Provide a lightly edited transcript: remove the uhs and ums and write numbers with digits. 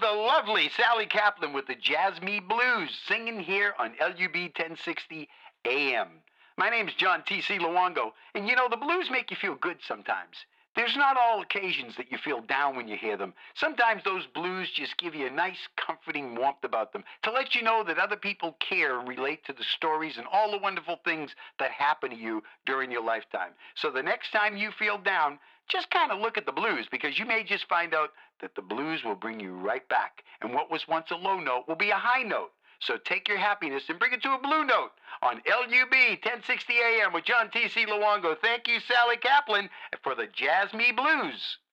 the lovely Sally Kaplan with the Jazz Me Blues, singing here on LUB 1060 AM. My name's John T.C. Luongo, and you know, the blues make you feel good sometimes. There's not all occasions that you feel down when you hear them. Sometimes those blues just give you a nice, comforting warmth about them to let you know that other people care and relate to the stories and all the wonderful things that happen to you during your lifetime. So the next time you feel down, just kind of look at the blues, because you may just find out that the blues will bring you right back. And what was once a low note will be a high note. So take your happiness and bring it to a blue note on LUB 1060 AM with John T.C. Luongo. Thank you, Sally Kaplan, for the Jazz Me Blues.